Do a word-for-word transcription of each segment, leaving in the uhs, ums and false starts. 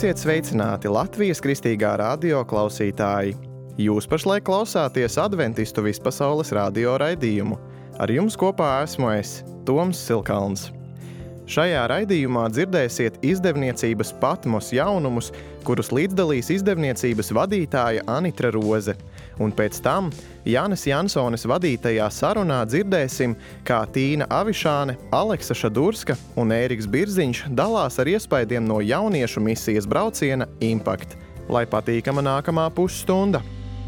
Esiet sveicināti Latvijas Kristīgā radio klausītāji! Jūs pašlaik klausāties Adventistu vispasaules radio raidījumu. Ar jums kopā esmu es, Toms Silkalns. Šajā raidījumā dzirdēsiet izdevniecības Patmos jaunumus, kurus līdzdalīs izdevniecības vadītāja Anitra Roze. Un pēc tam Jānis Jansonis vadītajā sarunā dzirdēsim, kā Tīna Avišāne, Aleksa Šadurska un Ēriks Birziņš dalās ar iespaidiem no jauniešu misijas brauciena Impact. Lai patīkama nākamā pusstunda!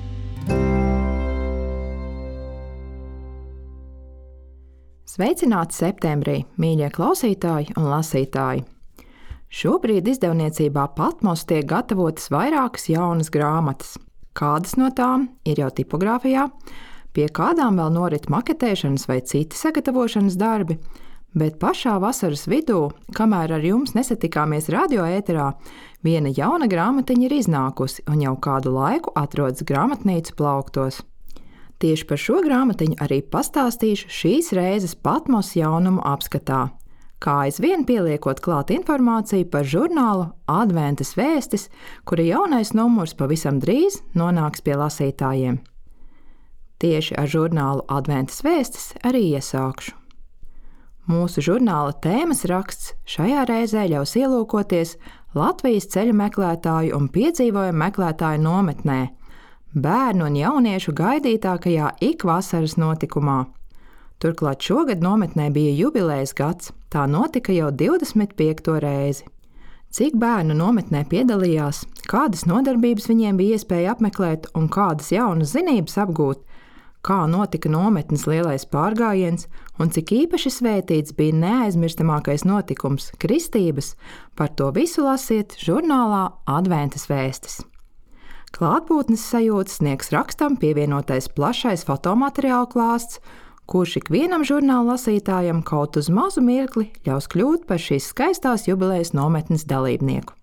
Sveicināti septembrī, mīļie klausītāji un lasītāji! Šobrīd izdevniecībā Patmos tiek gatavotas vairākas jaunas grāmatas. Kādas no tām ir jau tipogrāfijā, pie kādām vēl norit maketēšanas vai citi sagatavošanas darbi, bet pašā vasaras vidū, kamēr ar jums nesatikāmies radio ēterā, viena jauna grāmatiņa ir iznākusi un jau kādu laiku atrodas grāmatnīcu plauktos. Tieši par šo grāmatiņu arī pastāstīšu šīs reizes Patmos jaunumu apskatā, kā aizvien pieliekot klāt informāciju par žurnālu Adventas vēstis, kura jaunais numurs pavisam drīz nonāks pie lasītājiem. Tieši ar žurnālu Adventas vēstis arī iesākšu. Mūsu žurnāla tēmas raksts šajā reizē ļaus ielūkoties Latvijas ceļu meklētāju un piedzīvojumu meklētāju nometnē, bērnu un jauniešu gaidītākajā ikvasaras notikumā. Turklāt šogad nometnē bija jubilejas gads, tā notika jau divdesmit piekto reizi. Cik bērnu nometnē piedalījās, kādas nodarbības viņiem bija iespēja apmeklēt un kādas jaunas zinības apgūt, kā notika nometnes lielais pārgājiens un cik īpaši svētīts bija neaizmirstamākais notikums – kristības, par to visu lasiet žurnālā Adventas vēstis. Klātbūtnes sajūtas sniegs rakstam pievienotais plašais fotomateriālu klāsts, kurš ikvienam žurnāla lasītājam kaut uz mazu mirkli ļaus kļūt par šīs skaistās jubilejas nometnes dalībnieku.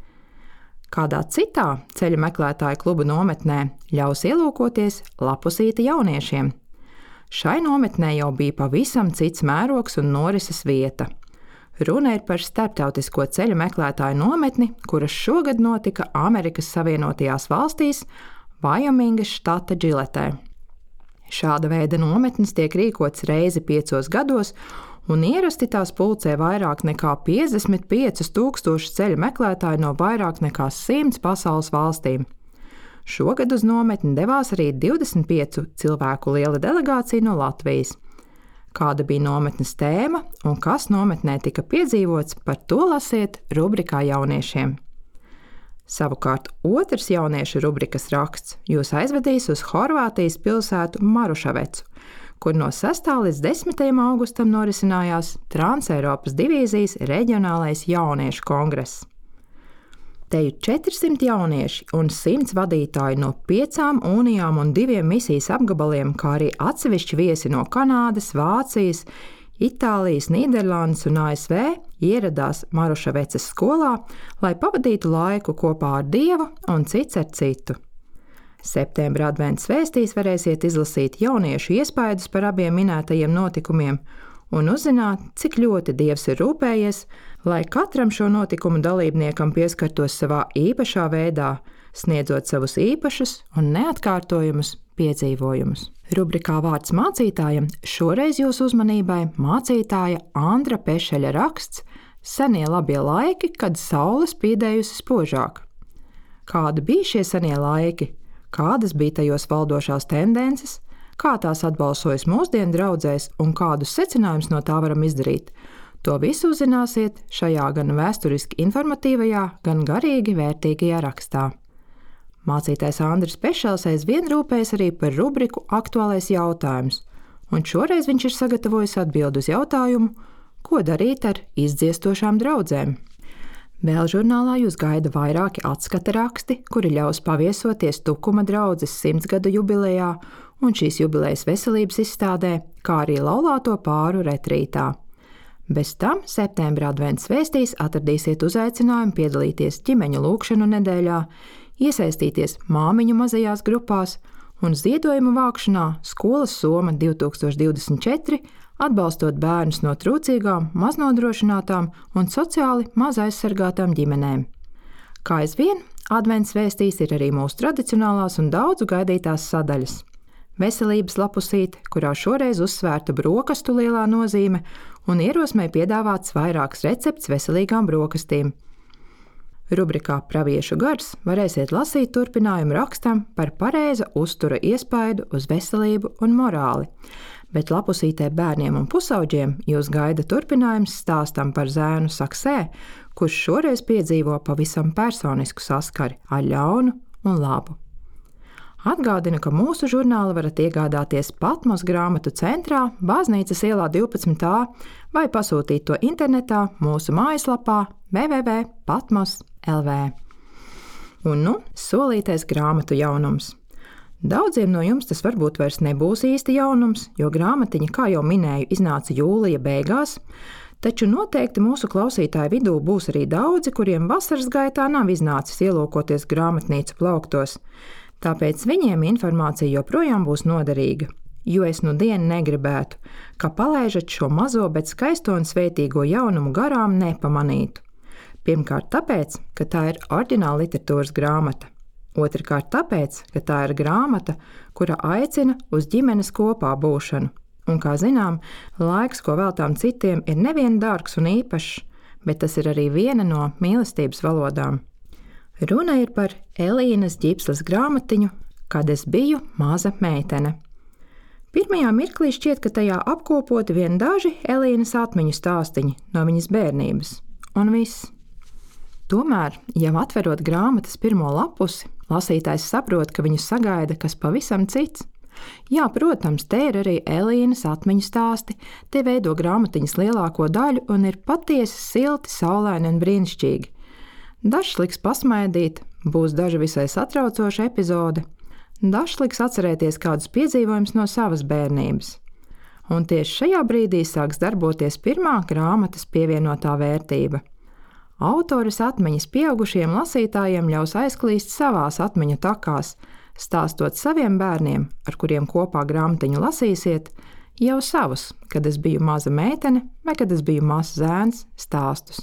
Kādā citā ceļu meklētāju kluba nometnē ļaus ielūkoties lapusīti jauniešiem. Šai nometnē jau bija pavisam cits mērogs un norises vieta. Runa ir par starptautisko ceļu meklētāju nometni, kuras šogad notika Amerikas Savienotajās valstīs, Vajomingas štata Džiletē. Šāda veida nometnes tiek rīkots reizi piecos gados, un ierasti tās pulcē vairāk nekā piecdesmit piecus tūkstošus ceļu meklētāju no vairāk nekā simts pasaules valstīm. Šogad uz nometni devās arī divdesmit piecu cilvēku liela delegācija no Latvijas. Kāda bija nometnes tēma un kas nometnē tika piedzīvots, par to lasiet rubrikā jauniešiem. Savukārt otrs jauniešu rubrikas raksts jūs aizvedīs uz Horvātijas pilsētu Marušavecu, kur no sestā līdz desmitajam augustam norisinājās Transeiropas divīzijas reģionālais jauniešu kongress. Teju četrsimt jaunieši un simts vadītāji no piecām unijām un diviem misijas apgabaliem, kā arī atsevišķi viesi no Kanādas, Vācijas, Itālijas, Nīderlandes un A S V ieradās Marušavecas skolā, lai pavadītu laiku kopā ar Dievu un cits ar citu. Septembra adventas vēstīs varēsiet izlasīt jauniešu iespaidus par abiem minētajiem notikumiem un uzzināt, cik ļoti Dievs ir rūpējies, lai katram šo notikumu dalībniekam pieskartos savā īpašā veidā, sniedzot savus īpašus un neatkārtojumus piedzīvojumus. Rubrikā Vārds mācītājam šoreiz jūsu uzmanībai mācītāja Andra Pešeļa raksts Senie labie laiki, kad saule spīdējusi spožāk. Kādi bija šie senie laiki? Kādas bija tajos valdošās tendences? Kā tās atbalsojas mūsdienu draudzēs un kādus secinājumus no tā varam izdarīt? To visu uzzināsiet šajā gan vēsturiski informatīvajā, gan garīgi vērtīgajā rakstā. Mācītājs Andris Pešels aizvien rūpējas arī par rubriku Aktuālais jautājums, un šoreiz viņš ir sagatavojis atbildi uz jautājumu, ko darīt ar izdziestošām draudzēm. Vēl žurnālā jūs gaida vairāki atskata raksti, kuri ļaus paviesoties Tukuma draudzes simtsgadu jubilejā un šīs jubilejas veselības izstādē, kā arī laulāto pāru retrītā. Bez tam septembra adventas vēstīs atradīsiet uzaicinājumu piedalīties ģimeņu lūgšanu nedēļā, iesaistīties māmiņu mazajās grupās un ziedojumu vākšanā Skolas soma divi tūkstoši divdesmit četri, atbalstot bērnus no trūcīgām, maznodrošinātām un sociāli maz aizsargātām ģimenēm. Kā aizvien, advents vēstīs ir arī mūsu tradicionālās un daudzu gaidītās sadaļas. Veselības lapusīte, kurā šoreiz uzsvērta brokastu lielā nozīme un ierosmē piedāvāts vairākas recepts veselīgām brokastīm. Rubrikā Praviešu gars varēsiet lasīt turpinājumu rakstam par pareiza uztura iespaidu uz veselību un morāli, bet lapusītē bērniem un pusauģiem jūs gaida turpinājums stāstam par zēnu Saksē, kurš šoreiz piedzīvo pavisam personisku saskari ar ļaunu un labu. Atgādina, ka mūsu žurnālu varat iegādāties Patmos grāmatu centrā, Baznīcas ielā divpadsmit A, vai pasūtīt to internetā mūsu mājaslapā w w w punktu patmos punktu l v. Un nu, solītais grāmatu jaunums. Daudziem no jums tas varbūt vairs nebūs īsti jaunums, jo grāmatiņa, kā jau minēju, iznāca jūlija beigās, taču noteikti mūsu klausītāju vidū būs arī daudzi, kuriem vasaras gaitā nav iznācis ielūkoties grāmatnīcu plauktos. Tāpēc viņiem informācija joprojām būs noderīga, jo es nu dienu negribētu, ka palaižat šo mazo, bet skaisto un svētīgo jaunumu garām nepamanītu. Pirmkārt tāpēc, ka tā ir oriģināla literatūras grāmata. Otrkārt tāpēc, ka tā ir grāmata, kura aicina uz ģimenes kopā būšanu. Un, kā zinām, laiks, ko veltām citiem, ir nevien dārgs un īpašs, bet tas ir arī viena no mīlestības valodām. Runa ir par Elīnas Ģipsles grāmatiņu, Kad es biju maza meitene. Pirmajā mirklī šķiet, ka tajā apkopoti vien daži Elīnas atmiņu stāstiņi no viņas bērnības, un viss. Tomēr, jau atverot grāmatas pirmo lapusi, lasītājs saprot, ka viņu sagaida kas pavisam cits. Jā, protams, te ir arī Elīnas atmiņu stāsti, te veido grāmatiņas lielāko daļu un ir patiesi silti, saulaini un brīnišķīgi. Dažs liks pasmaidīt, būs daži visai satraucoša epizode, dažs liks atcerēties kādus piedzīvojumus no savas bērnības. Un tieši šajā brīdī sāks darboties pirmā grāmatas pievienotā vērtība. Autores atmiņas pieaugušiem lasītājiem ļaus aizklīst savās atmiņu takās, stāstot saviem bērniem, ar kuriem kopā grāmatiņu lasīsiet, jau savus, kad es biju maza meitene vai kad es biju mazs zēns, stāstus.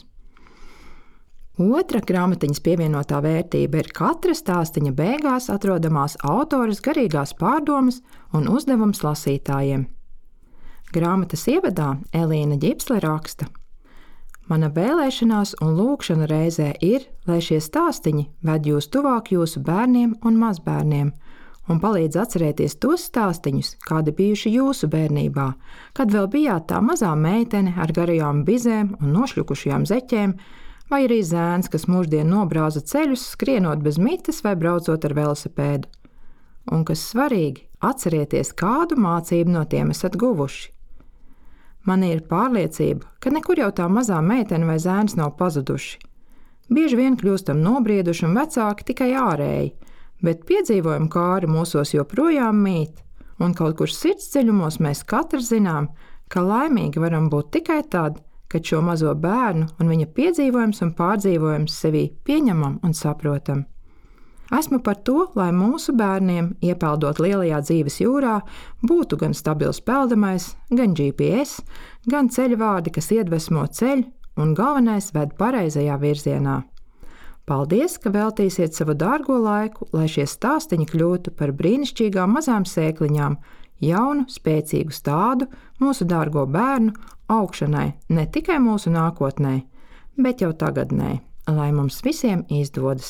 Otra grāmatiņas pievienotā vērtība ir katra stāstiņa beigās atrodamās autores garīgās pārdomas un uzdevums lasītājiem. Grāmatas ievadā Elīna Ģipsle raksta: Mana vēlēšanās un lūgšana reizē ir, lai šie stāstiņi ved jūs tuvāk jūsu bērniem un mazbērniem un palīdz atcerēties tos stāstiņus, kādi bijuši jūsu bērnībā, kad vēl bijāt tā mazā meitene ar garajām bizēm un nošļukušajām zeķēm, vai arī zēns, kas mūždien nobrāza ceļus, skrienot bez mites vai braucot ar velosipēdu. Un, kas svarīgi, atcerieties, kādu mācību no tiem esat guvuši. Man ir pārliecība, ka nekur jau tā mazā meitene vai zēns nav pazuduši. Bieži vien kļūstam nobrieduši un vecāki tikai ārēji, bet piedzīvojumu kāri mūsos joprojām mīt, un kaut kur sirdsdziļumos mēs katrs zinām, ka laimīgi varam būt tikai tad, kad šo mazo bērnu un viņa piedzīvojums un pārdzīvojums sevī pieņemam un saprotam. Esmu par to, lai mūsu bērniem, iepeldot lielajā dzīves jūrā, būtu gan stabils peldamais, gan G P S, gan ceļvārdi, kas iedvesmo ceļu un galvenais ved pareizajā virzienā. Paldies, ka veltīsiet savu dārgo laiku, lai šie stāstiņi kļūtu par brīnišķīgām mazām sēkliņām, jaunu, spēcīgu stādu mūsu dārgo bērnu augšanai ne tikai mūsu nākotnē, bet jau tagadnē, lai mums visiem izdodas.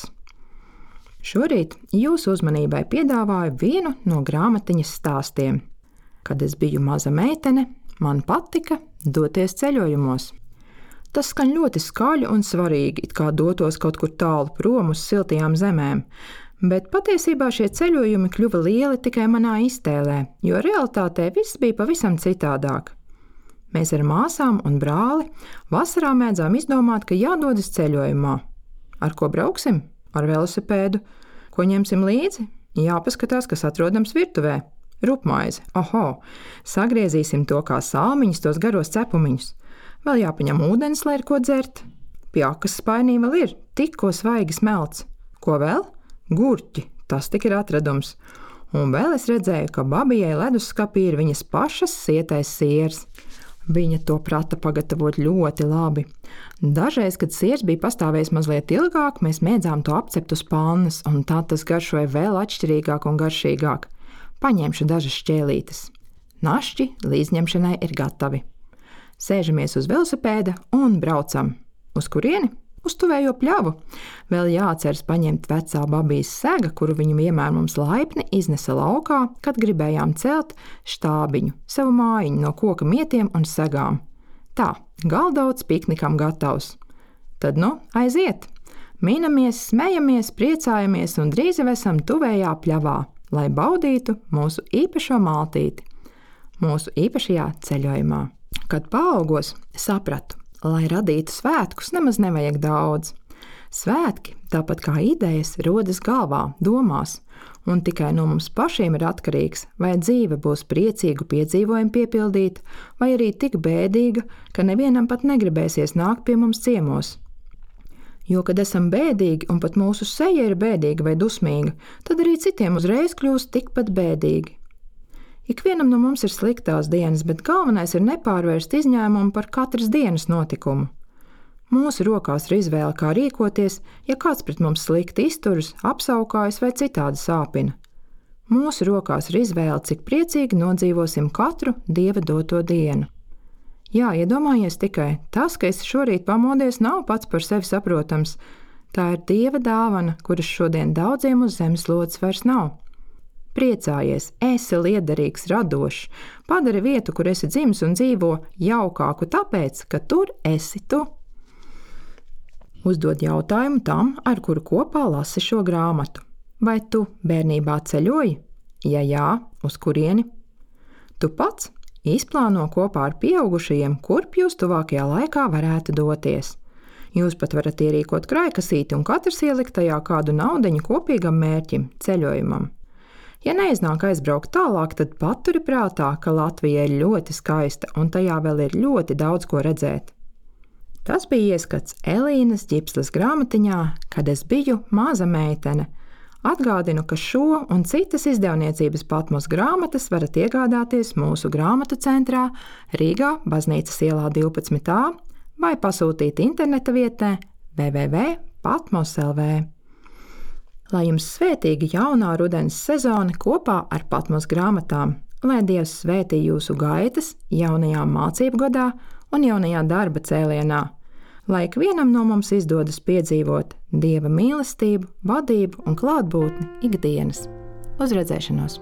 Šorīt jūsu uzmanībai piedāvāju vienu no grāmatiņas stāstiem. Kad es biju maza meitene, man patika doties ceļojumos. Tas skan ļoti skaļi un svarīgi, it kā dotos kaut kur tālu prom uz siltajām zemēm, bet patiesībā šie ceļojumi kļuva lieli tikai manā iztēlē, jo realitātē viss bija pavisam citādāk. Mēs ar māsām un brāli vasarā mēdzām izdomāt, ka jādodas ceļojumā. Ar ko brauksim? Ar velosipēdu. Ko ņemsim līdzi? Jāpaskatās, kas atrodams virtuvē. Rupmaize. Oho! Sagriezīsim to kā salmiņus, tos garos cepumiņus. Vēl jāpaņem ūdens, lai ir ko dzert. Pie akas spainī vēl ir tikko svaigi smelts. Ko vēl? Gurķi. Tas tik ir atradums. Un vēl es redzēju, ka babijai leduskapī ir viņas pašas sietais siers. Viņa to prata pagatavot ļoti labi. Dažreiz, kad siers bija pastāvējis mazliet ilgāk, mēs mēdzām to apcept uz pannas, un tā tas garšoja vēl atšķirīgāk un garšīgāk. Paņemšu dažas šķēlītes. Našķi līdzņemšanai ir gatavi. Sēžamies uz velosipēda un braucam. Uz kurieni? Uz tuvējo pļavu. Vēl jāatceras paņemt vecā babijas sega, kuru viņa vienmēr mums laipni iznesa laukā, kad gribējām celt štābiņu, savu mājiņu no koka mietiem un segām. Tā, galdauts piknikam gatavs. Tad nu, aiziet! Minamies, smejamies, priecājamies un drīz jau esam tuvējā pļavā, lai baudītu mūsu īpašo maltīti, mūsu īpašajā ceļojumā. Kad paaugos, sapratu, lai radītu svētkus, nemaz nevajag daudz. Svētki, tāpat kā idejas, rodas galvā, domās, un tikai no mums pašiem ir atkarīgs, vai dzīve būs priecīgu piedzīvojumu piepildīta, vai arī tik bēdīga, ka nevienam pat negribēsies nākt pie mums ciemos. Jo, kad esam bēdīgi un pat mūsu seja ir bēdīga vai dusmīga, tad arī citiem uzreiz kļūst tikpat bēdīgi. Ikvienam no mums ir sliktās dienas, bet galvenais ir nepārvērst izņēmumu par katras dienas notikumu. Mūsu rokās ir izvēle, kā rīkoties, ja kāds pret mums slikti izturas, apsaukājas vai citādi sāpina. Mūsu rokās ir izvēle, cik priecīgi nodzīvosim katru Dieva doto dienu. Jā, iedomājies tikai, tas, ka es šorīt pamodies, nav pats par sevi saprotams. Tā ir Dieva dāvana, kuras šodien daudziem uz zemeslodes vairs nav. Priecājies, esi liederīgs, radošs, padari vietu, kur esi dzimis un dzīvo, jaukāku tāpēc, ka tur esi tu. Uzdod jautājumu tam, ar kuru kopā lasi šo grāmatu. Vai tu bērnībā ceļoji? Ja jā, uz kurieni? Tu pats izplāno kopā ar pieaugušajiem, kurp jūs tuvākajā laikā varētu doties. Jūs pat varat ierīkot krājkasīti un katrs ielikt tajā kādu naudeņu kopīgam mērķim, ceļojumam. Ja neiznāk aizbraukt tālāk, tad paturi prātā, ka Latvija ir ļoti skaista un tajā vēl ir ļoti daudz ko redzēt. Tas bija ieskats Elīnas Ģipsles grāmatiņā, kad es biju maza meitene. Atgādinu, ka šo un citas izdevniecības Patmos grāmatas varat iegādāties mūsu grāmatu centrā Rīgā, Baznīcas ielā divpadsmit A vai pasūtīt interneta vietnē w w w punkt patmos punkt l v. Lai jums svētīga jaunā rudens sezona kopā ar Patmos grāmatām, lai Dievs svētī jūsu gaitas jaunajā mācību gadā un jaunajā darba cēlienā, lai ikvienam no mums izdodas piedzīvot Dieva mīlestību, vadību un klātbūtni ikdienas. Uz redzēšanos!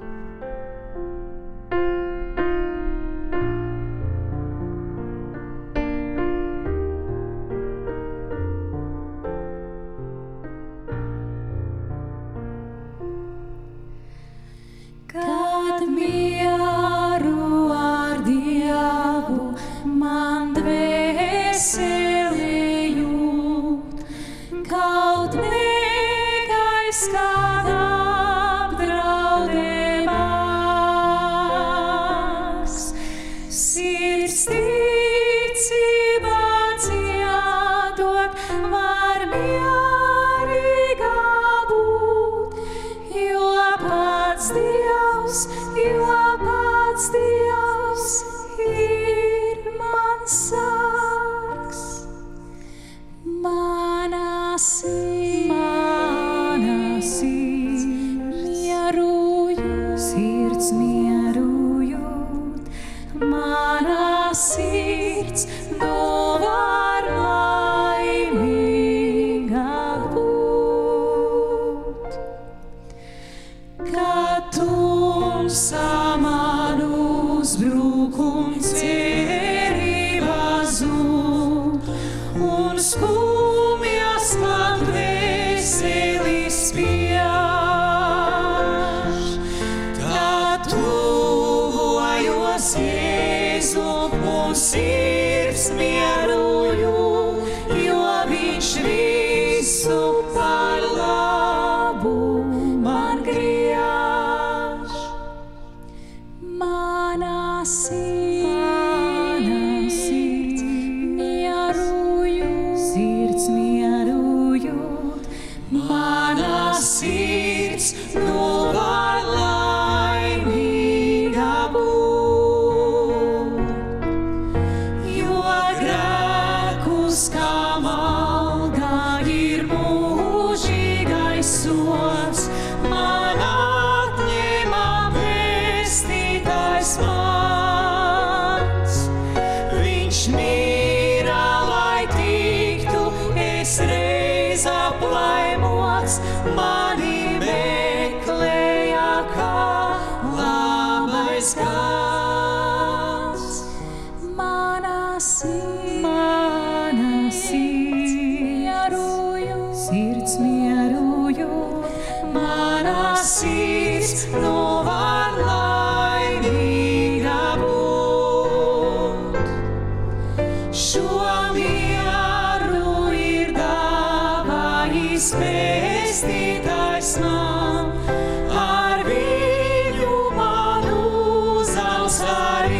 sirds nu var laimīga būt. Šo mieru ir dāvājis Pestītājs man, ar viņu man uzausa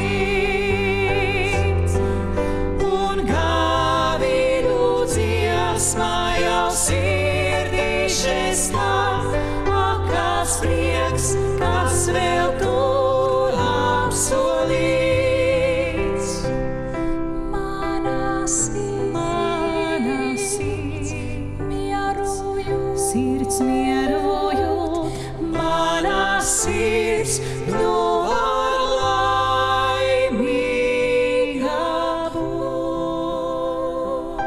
rīts. Un gaviļu dziesmā jau sirdī šestā, ak, kāds prieks, kas vēl tur apsolīts. Mana sirds, mana sirds, mierojot, sirds mierojot, mana sirds nu var laimīga būt.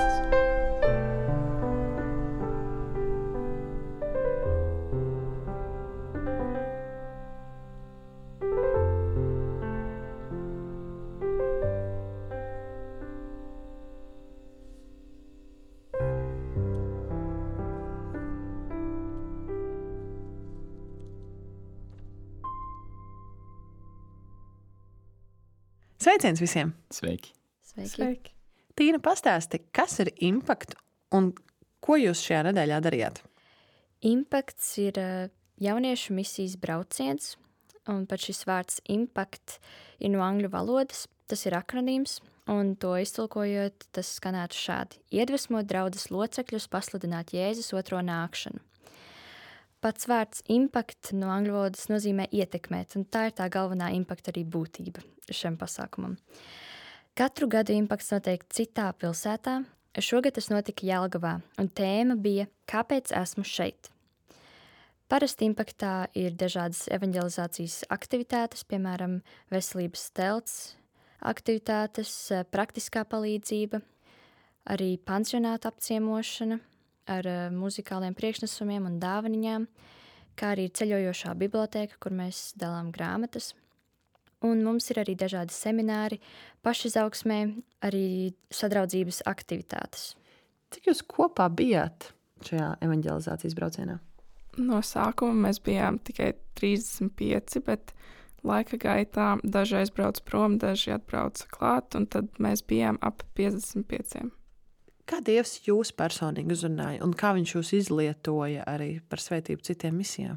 Sveiciens visiem! Sveiki! Sveiki. Tīna, pastāsti, kas ir Impact un ko jūs šajā nedēļā darījāt? Impakts ir ā, jauniešu misijas brauciens, un pat šis vārds Impact ir no angļu valodas. Tas ir akronīms, un to iztulkojot, tas skanētu šādi: iedvesmot draudzes locekļus pasludināt Jēzus otro nākšanu. Pats vārds impact no angļu valodas nozīmē ietekmēt, un tā ir tā galvenā impakta arī būtība šiem pasākumam. Katru gadu impakts notiek citā pilsētā. Šogad tas notika Jelgavā, un tēma bija Kāpēc esmu šeit? Parasti impaktā ir dažādas evanģelizācijas aktivitātes, piemēram, veselības telts aktivitātes, praktiskā palīdzība, arī pansionāta apciemošana ar uh, muzikāliem priekšnesumiem un dāvaniņām, kā arī ceļojošā bibliotēka, kur mēs dalām grāmatas. Un mums ir arī dažādi semināri, pašizaugsmē, arī sadraudzības aktivitātes. Cik jūs kopā bijāt šajā evanģelizācijas braucienā? No sākuma mēs bijām tikai trīsdesmit pieci, bet laika gaitā daži aizbrauca prom, daži atbrauca klāt, un tad mēs bijām ap piecdesmit pieciem. Kā Dievs jūs personīgi uzrunāja un kā viņš jūs izlietoja arī par svētību citiem misijām?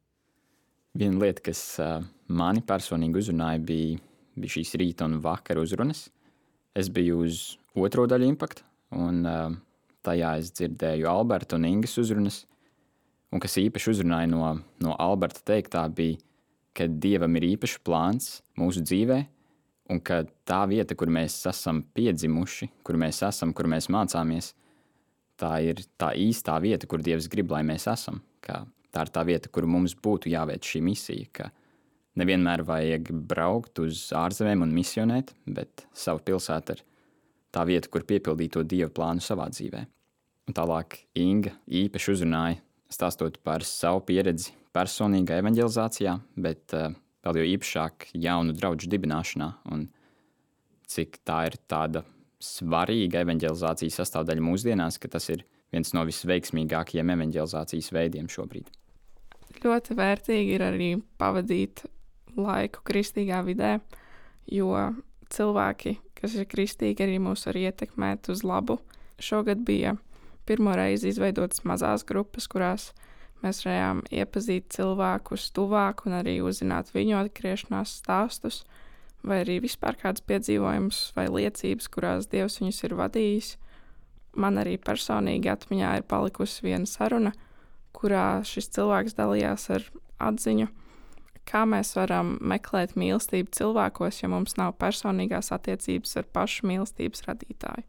Viena lieta, kas uh, mani personīgi uzrunāja, bija, bija šīs rīta un vakara uzrunas. Es biju uz otro daļu impakta, un uh, tajā es dzirdēju Alberta un Ingas uzrunas. Un kas īpaši uzrunāja no, no Alberta teiktā bija, ka Dievam ir īpašs plāns mūsu dzīvē, un ka tā vieta, kur mēs esam piedzimuši, kur mēs esam, kur mēs mācāmies, tā ir tā īstā vieta, kur Dievs grib, lai mēs esam. Ka tā ir tā vieta, kur mums būtu jāveic šī misija, ka nevienmēr vajag braukt uz ārzemēm un misionēt, bet savu pilsētu ir tā vieta, kur piepildīt to Dieva plānu savā dzīvē. Un tālāk Inga īpaši uzrunāja, stāstot par savu pieredzi personīgā evanģelizācijā, bet uh, vēl jau īpašāk jaunu draudžu dibināšanā un cik tā ir tāda svarīga evanģelizācijas sastāvdaļa mūsdienās, ka tas ir viens no visveiksmīgākajiem evanģelizācijas veidiem šobrīd. Ļoti vērtīgi ir arī pavadīt laiku kristīgā vidē, jo cilvēki, kas ir kristīgi, arī mūs var ietekmēt uz labu. Šogad bija pirmo reizi izveidotas mazās grupas, kurās mēs varējām iepazīt cilvēkus tuvāk un arī uzzināt viņu atgriešanās stāstus, vai arī vispār kāds piedzīvojums vai liecības, kurās Dievs viņus ir vadījis. Man arī personīgi atmiņā ir palikusi viena saruna, kurā šis cilvēks dalījās ar atziņu, kā mēs varam meklēt mīlestību cilvēkos, ja mums nav personīgās attiecības ar pašu mīlestības radītāju.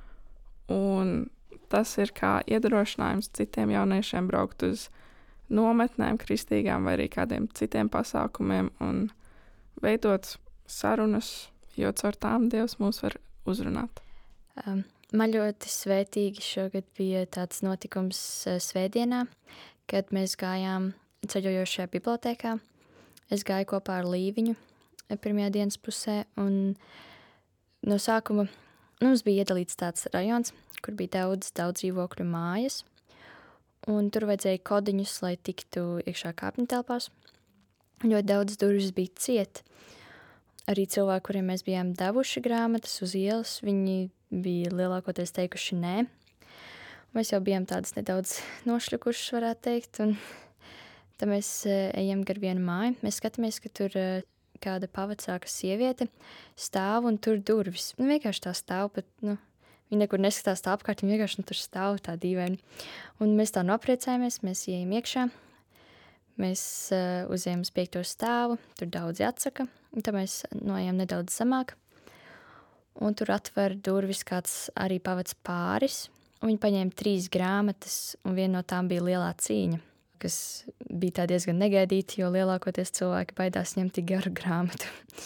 Un tas ir kā iedrošinājums citiem jauniešiem braukt uz nometnēm kristīgām vai arī kādiem citiem pasākumiem un veidot sarunas, jo caur tām Dievs mūs var uzrunāt. Um, man ļoti svētīgi šogad bija tāds notikums uh, svētdienā, kad mēs gājām ceļojošajā bibliotēkā. Es gāju kopā ar Līviņu pirmajā dienas pusē, un no sākuma mums bija iedalīts tāds rajons, kur bija daudz, daudz dzīvokļu mājas, un tur vajadzēja kodiņus, lai tiktu iekšā kāpņu telpās. Ļoti daudz durvis bija ciet. Arī cilvēki, kuriem mēs bijām devuši grāmatas uz ielas, viņi bija lielākoties teikuši nē. Mēs jau bijām tādas nedaudz nošļukušas, varētu teikt, un tad mēs ejam gar vienu māju. Mēs skatāmies, ka tur kāda pavecāka sieviete stāv un tur durvis. Nu, vienkārši tā stāv, pat, nu, viņa nekur neskatās tā apkārt, viņa vienkārši nu, tur stāv tā dīvaini. Un mēs tā nopriecājamies, mēs ejam iekšā, mēs uh, uzejam uz piekto stāvu, tur daudzi atsaka, un tad mēs noejam nedaudz zemāk, un tur atver durvis kāds arī pavac pāris, un viņi paņēma trīs grāmatas, un viena no tām bija Lielā cīņa, kas bija tā diezgan negaidīta, jo lielākoties cilvēki baidās ņemt tik garu grāmatu.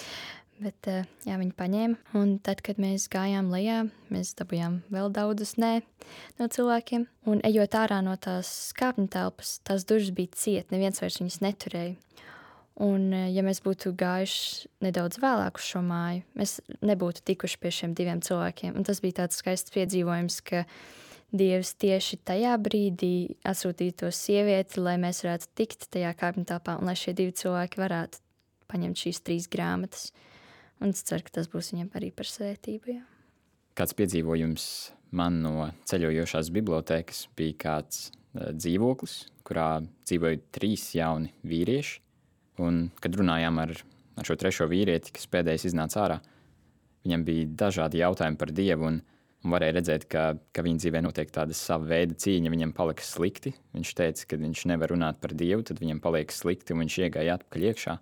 Bet jā, viņi paņēma, un tad, kad mēs gājām lejā, mēs dabujām vēl daudzus nē no cilvēkiem, un ejot ārā no tās kāpņu telpas, tās durvis bija ciet, neviens vairs viņas neturēja. Un ja mēs būtu gājuši nedaudz vēlāk uz šo māju, mēs nebūtu tikuši pie šiem diviem cilvēkiem, un tas bija tāds skaists piedzīvojums, ka Dievs tieši tajā brīdī atsūtīja to sievieti, lai mēs varētu tikt tajā kāpņu telpā, un lai šie divi cilvēki varētu paņemt šīs trīs grāmatas. Un es ceru, ka tas būs viņam arī par svētību. Jā. Kāds piedzīvojums man no ceļojošās bibliotēkas bija kāds uh, dzīvoklis, kurā dzīvoja trīs jauni vīrieši. Un, kad runājām ar, ar šo trešo vīrieti, kas pēdējais iznāca ārā, viņam bija dažādi jautājumi par Dievu, un, un varēja redzēt, ka, ka viņa dzīvē notiek tāda sava veida cīņa, viņam palika slikti. Viņš teica, ka viņš nevar runāt par Dievu, tad viņam paliek slikti, un viņš iegāja atpakaļ iekšā.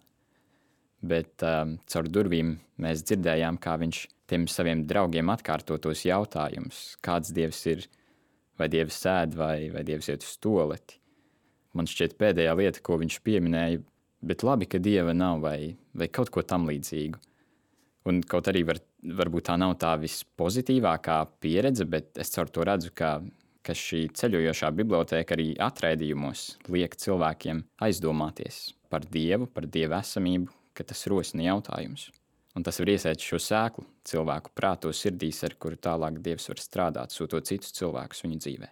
Bet um, caur durvīm mēs dzirdējām, kā viņš tiem saviem draugiem atkārto tos jautājumus, kāds Dievs ir, vai Dievs sēd, vai, vai Dievs iet uz toleti. Man šķiet pēdējā lieta, ko viņš pieminēja, bet labi, ka Dieva nav, vai, vai kaut ko tam līdzīgu. Un kaut arī var, varbūt tā nav tā vispozitīvākā pieredze, bet es caur to redzu, ka, ka šī ceļojošā bibliotēka arī atraidījumos liek cilvēkiem aizdomāties par Dievu, par Dieva esamību, ka tas rosina jautājumus. Un tas var iesēt šo sēklu cilvēku prātos sirdīs, ar kuru tālāk Dievs var strādāt, sūtot citus cilvēkus viņu dzīvē.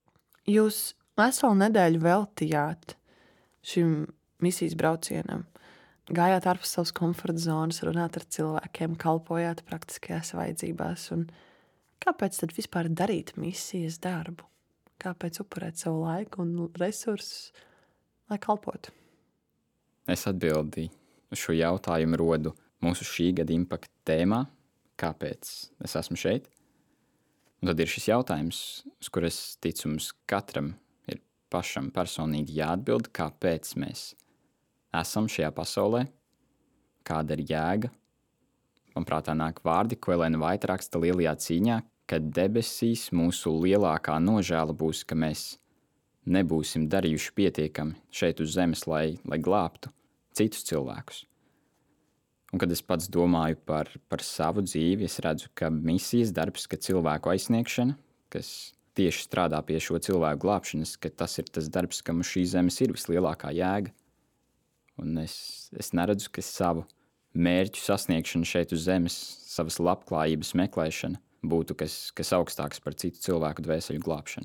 Jūs veselu nedēļu veltījāt šim misijas braucienam. Gājāt ārpus savas komforta zonas, runāt ar cilvēkiem, kalpojāt praktiskajās vajadzībās. Un kāpēc tad vispār darīt misijas darbu? Kāpēc upurēt savu laiku un resursus, lai kalpotu? Es atbildīju uz šo jautājumu rodu mūsu šī gada impakta tēmā, kāpēc es esmu šeit. Un tad ir šis jautājums, uz kur es ticu mums katram ir pašam personīgi jāatbild, kāpēc mēs esam šajā pasaulē, kāda ir jēga. Man prātā nāk vārdi, ko Elēna Vaita raksta Lielajā cīņā, ka debesīs mūsu lielākā nožēla būs, ka mēs nebūsim darījuši pietiekami šeit uz zemes, lai, lai glābtu citus cilvēkus. Un kad es pats domāju par, par savu dzīvi, es redzu, ka misijas darbs, ka cilvēku aizsniegšana, kas tieši strādā pie šo cilvēku glābšanas, ka tas ir tas darbs, kam uz šīs zemes ir vislielākā jēga. Un es, es neredzu, ka savu mērķu sasniegšana šeit uz zemes, savas labklājības meklēšana būtu kas, kas augstāks par citu cilvēku dvēseļu glābšanu.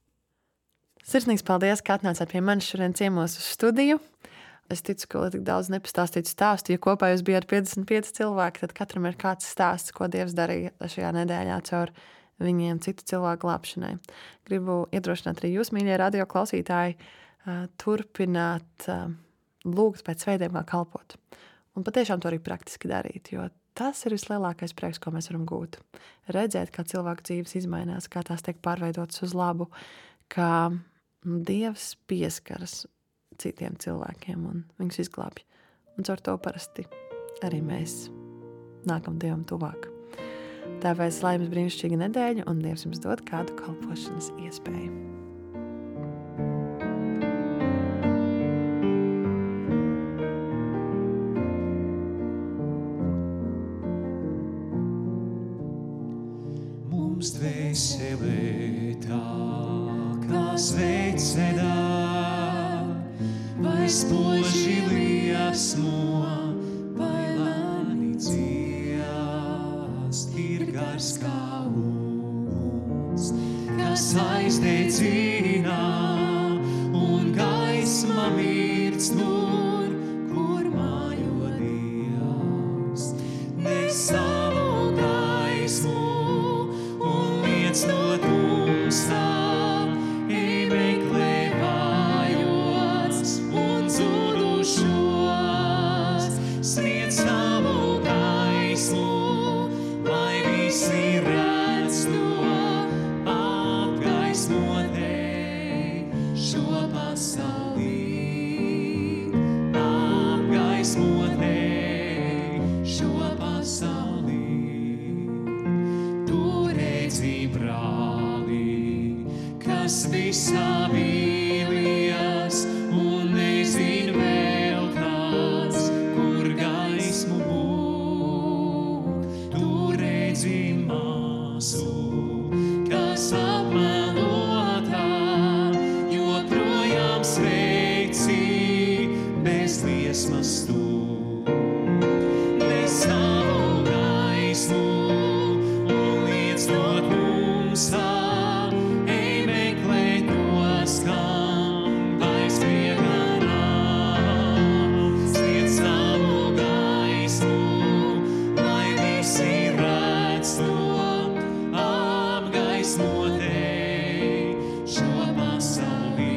Sirsnīgs paldies, ka atnācāt pie manis šodien ciemos uz studiju. Es ticu, ka tik daudz nepastāstītu stāstu. Ja kopā jūs bijāt piecdesmit pieci cilvēki, tad katram ir kāds stāsts, ko Dievs darīja šajā nedēļā caur viņiem citu cilvēku glābšanai. Gribu iedrošināt arī jūs, mīļie radio klausītāji, turpināt lūgt pēc veidiem, kā kalpot. Un patiešām to arī praktiski darīt, jo tas ir vislielākais prieks, ko mēs varam gūt. Redzēt, kā cilvēku dzīves izmainās, kā tās tiek pārveidotas uz labu, kā Dievs pieskaras citiem cilvēkiem un viņus izglābj. Un caur to parasti arī mēs nākam Dievam tuvāk. Tāpēc lai jums brīnišķīga nedēļa un Dievs jums dod kādu kalpošanas iespēju. Mums dvēselē tā, kā sveicedā, vai spoži liesmo, vai lēni dziest, ir gars kā uguns, kas aizdedzina savīlies, un nezin vēl kāds, kur gaismu būt. Tu redzi māsu, kas apmelotā, joprojām sveici bez liesmas tu. Nes savu gaismu un liecot mums, ej meklēt tos, kam vairs priekā nav. Sniedz savu gaismu, lai visi redz to, apgaismotēji šo pasaulī.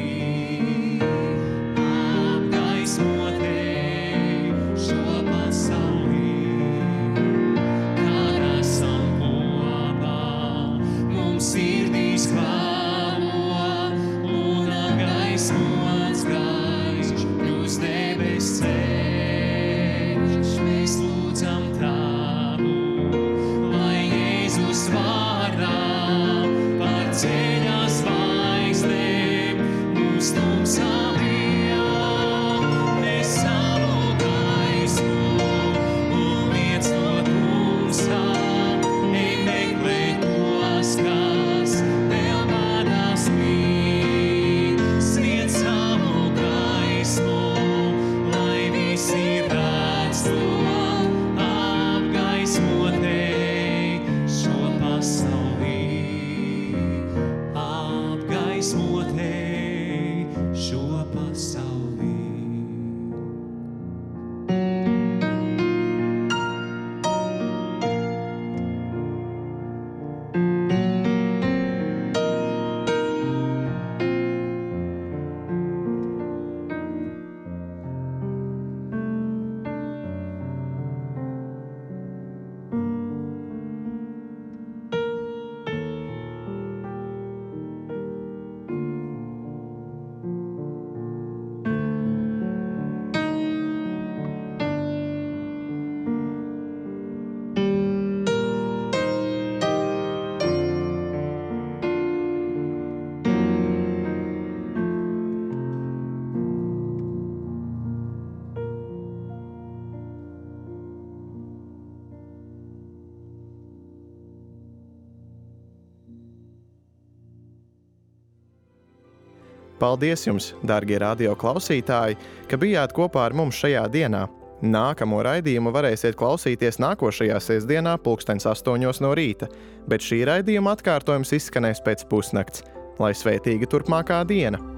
Apgaismotēji šo pasaulī. Kad esam kopā, mums sirdīs klāvo, un apgaismots gaišs kļūst debes ceļš. Mēs lūdzam Tavu, lai Jēzus vārdā par ceļa zvaigznēm mūs tumsā vijā. Nes savu gaismu un liecot tumsā, ej meklēt tos, kas vēl vadās mīt. Sniedz savu gaismu, lai visi redz to, apgaismotēji šo pasaulī. Apgaismotēji šo pasaulī. Paldies jums, darbie radio klausītāji, ka bijāt kopā ar mums šajā dienā. Nākamo raidījumu varēsiet klausīties nākošajā sestdienā pulkstens astoņos no rīta, bet šī raidījuma atkārtojums izskanēs pēc pusnakts. Lai svētīga turpmākā diena!